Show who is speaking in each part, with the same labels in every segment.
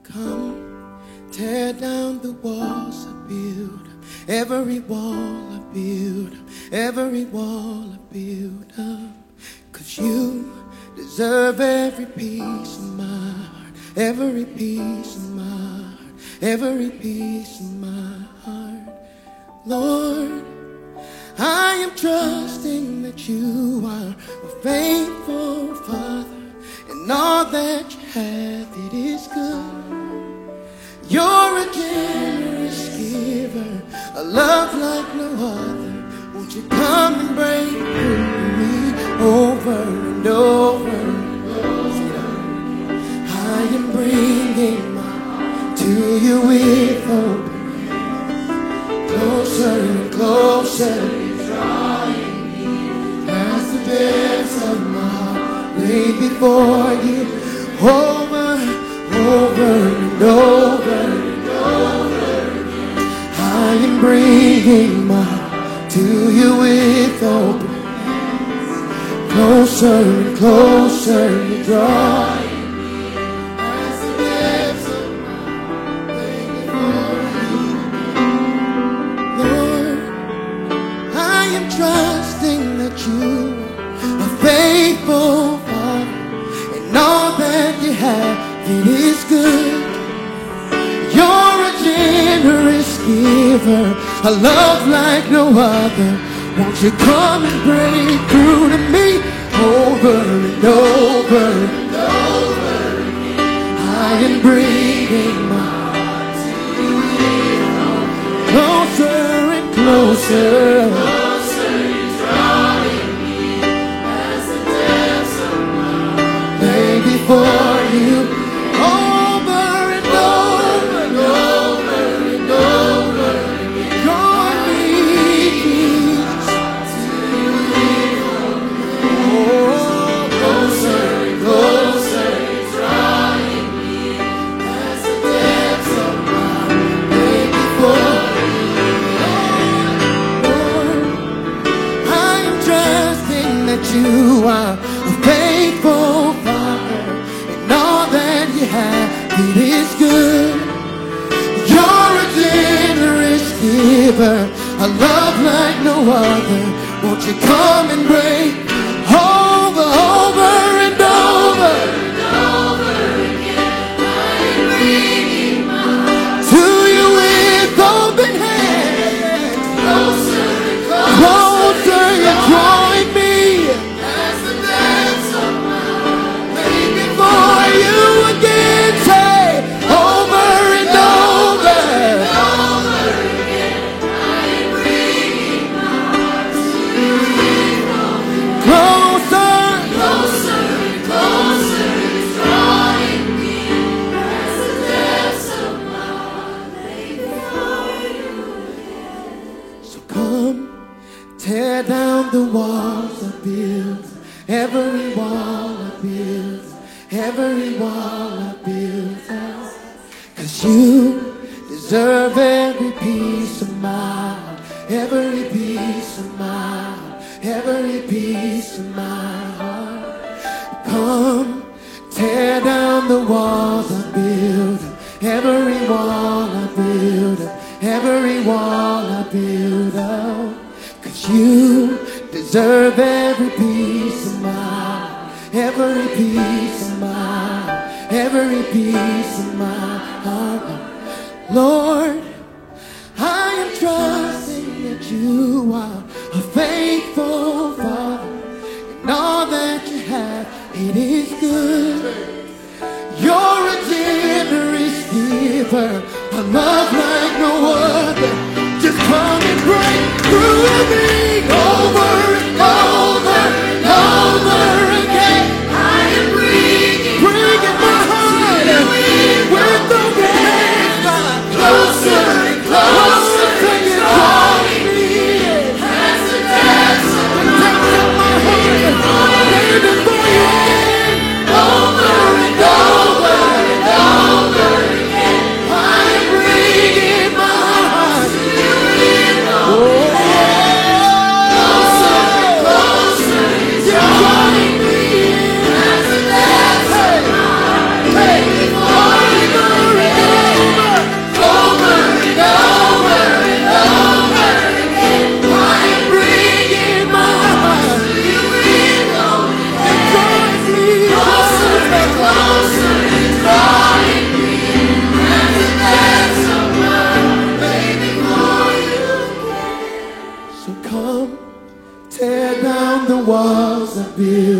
Speaker 1: Come, tear down the walls I build, every wall I build, every wall I build up. 'Cause you deserve every piece of my heart, every piece of my heart, every piece of my heart. Lord, I am trusting that you are a faithful Father, and all that you have, it is good. You're a generous giver, a love like no other. Won't you come and break through me over and over and over? I am bringing my heart to you with open hands. Closer and closer, drawing me as the depths of my heart lay before you. Over and over and over again, I am bringing my heart to you with open hands. Closer and closer, you're drawing me as the depths of my heart lay before you. Lord, I am trusting that you are a faithful Father, and all that you have, it is good. You're a generous giver, a love like no other. Won't you come and break through to me over and over and over again? I am bringing my heart to you. Closer and closer, closer you're drawing me as the depths of my heart lay before you. You are a faithful Father, and all that you have, it is good. You're a generous giver, a love like no other. Won't you come and break over and over and over again? I'm bringing my heart to you with open hands. Closer and closer, you're drawing me. Tear down the walls I built, every wall I built, every wall I built up. 'Cause you deserve every piece of my heart, every piece of my heart, every piece of my heart. Come, tear down the walls I built, every wall I built, every wall I built up. 'Cause you deserve every piece of my heart, every piece of my heart, every piece of my heart. Lord, I am trusting that you are a faithful Father, and all that you have, it is good. You're a generous giver, a love like no other. Just come and break through me over and over and over again. I am bringing my heart with open hands. Closer and closer, you're drawing me as the depths of my heart lay before you again. Over and over and over again. I am bringing my heart. Oh,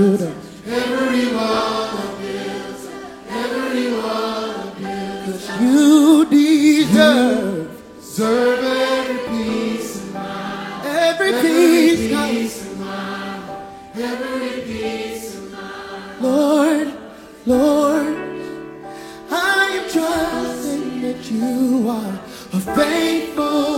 Speaker 1: build up.
Speaker 2: Every wall I build, every wall I build.
Speaker 1: You deserve
Speaker 2: Every piece of mine.
Speaker 1: every piece, God.
Speaker 2: Of mine. Every piece of mine.
Speaker 1: Lord, Lord, I am trusting that you are a faithful